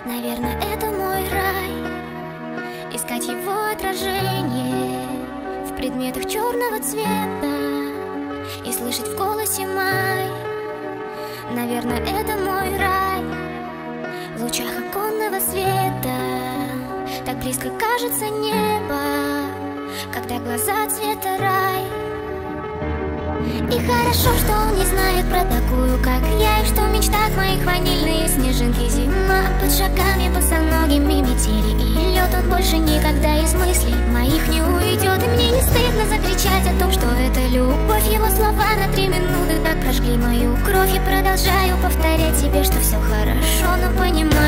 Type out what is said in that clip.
Наверное, это мой рай. Искать его отражение в предметах черного цвета и слышать в голосе май. Наверное, это мой рай. В лучах оконного света так близко кажется небо, когда глаза цвета рай. И хорошо, что он не знает про такую, как я, и что в мечтах моих ванильные снежинки зима. Под шагами босоногими метели и лед, он больше никогда из мыслей моих не уйдет. И мне не стыдно закричать о том, что это любовь. Его слова на 3 минуты так прожгли мою кровь. И продолжаю повторять себе, что все хорошо, но понимаю,